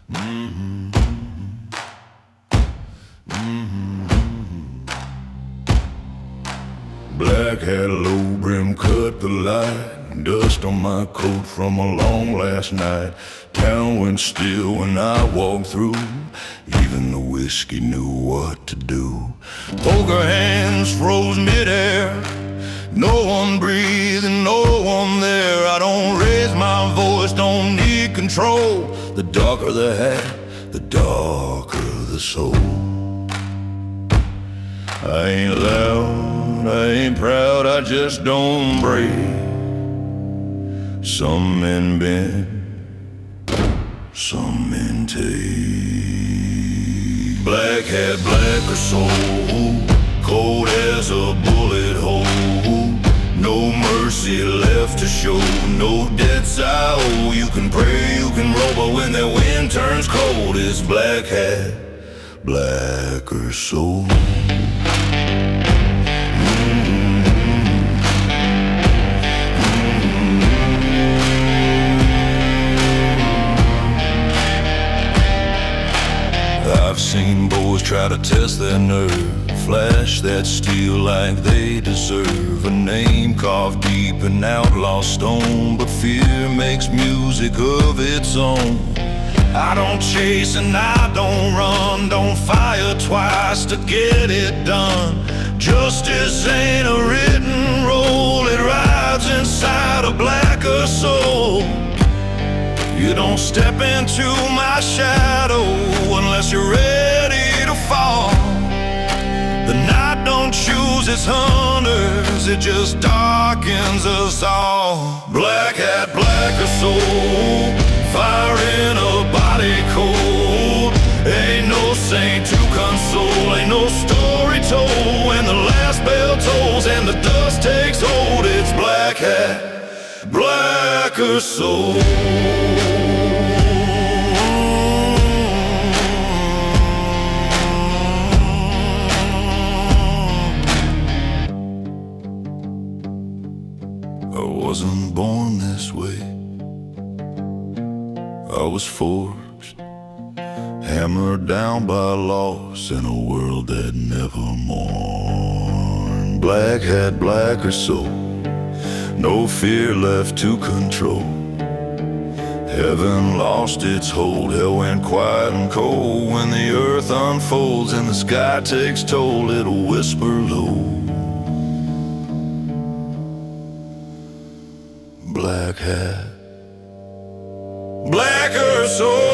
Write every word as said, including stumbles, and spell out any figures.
Mm-hmm. Mm-hmm. Black hat, low brim, cut the light. Dust on my coat from a long last night. Town went still when I walked through. Even the whiskey knew what to do. Poker hands froze midair. No one breathing, no one there. I don't raise my voice, don't need control. The darker the hat, the darker the soul. I ain't loud, I ain't proud, I just don't break. Some men bend, some men take. Black hat, blacker soul, cold as a bullet hole. No mercy left to show, no debts I owe. You can pray, you can roll, but when that wind turns cold, it's black hat, blacker soul. I've seen boys try to test their nerve, flash that steel like they deserve. A name carved deep in outlaw stone, but fear makes music of its own. I don't chase and I don't run, don't fire twice to get it done. Justice ain't a written role, it rides inside a blacker soul. You don't step into my shadow unless you're ready to fall. The night don't choose its hunters, it just darkens us all. Black hat, blacker soul, fire in a body cold. Ain't no saint to console, ain't no story told. When the last bell tolls and the dust takes hold, it's black hat, blacker soul. I wasn't born this way, I was forged, hammered down by loss in a world that never mourned. Black hat, blacker soul, no fear left to control. Heaven lost its hold, hell went quiet and cold. When the earth unfolds and the sky takes toll, it'll whisper low. Black hat, blacker soul.